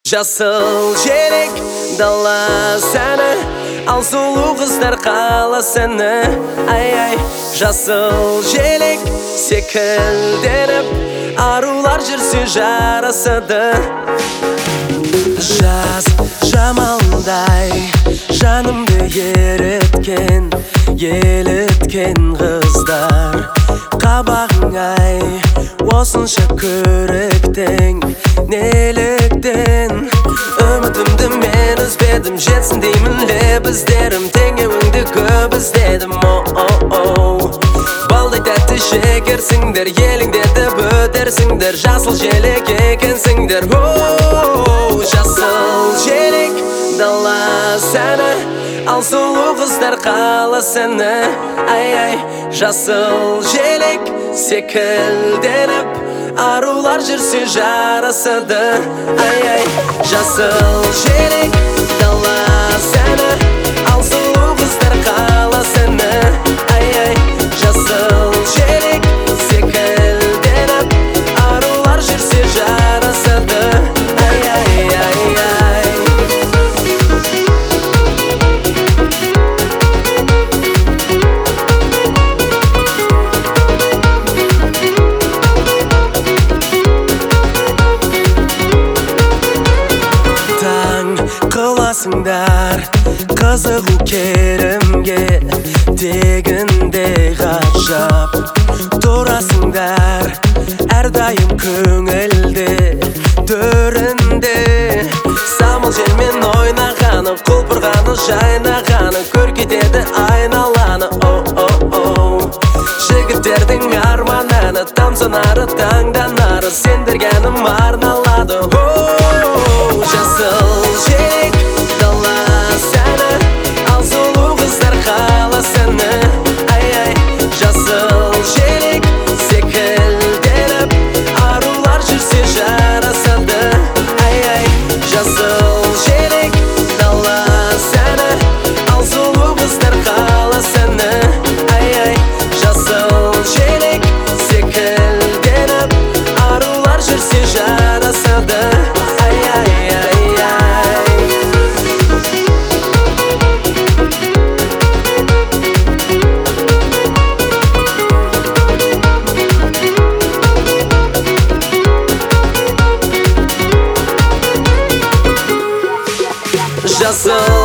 Жасыл желек дала сәні, ал сұлу қыздар қала сәні. Ай-ай, жасыл желек секілденіп, арулар жүрсе жарасады. Жаз жамалдай жанымды еріткен, еліткен қыздар. Қабағың-ай, осынша көріктің, неліктен? Үмітімді мен үзбедім, жетсін деймін лебіздерім, теңеуіңді көп іздедім. Балдай тәтті шекерсіңдер, еліңдерді бөтерсіңдер, жасыл желек екенсіңдер. Жасыл желек дала сәні, ал сұлу қыздар қала сәні. Ай-ай, жасыл желек секілденіп, арулар жүрсе жарасады. Ай-ай, жасыл желек дала сәні, ал сұлу қыздар қала сәні. Ай-ай, жасыл желек секілденіп, арулар жүрсе жарасады. Қыласыңдар қызығу керімге, тегінде ғажап тұрасыңдар, әрдайым көңілде төрінде. Самал желмен ойнағаны, құлпырғаны, жайнағаны, көркетеді айналаны. Жігіттердің армананы, тамсанары, таңданары, сендерге әнім арналады. Жасыл желек дала сәні, ал сұлу қыздар қала сәні. Ай-ай, жасыл желек секілденіп, арулар жүрсе жарасады. Ай-ай, жасыл желек дала сәні, ал сұлу қыздар қала сәні. Ай-ай, жасыл желек секілденіп, арулар жүрсе жарасады. Жасыл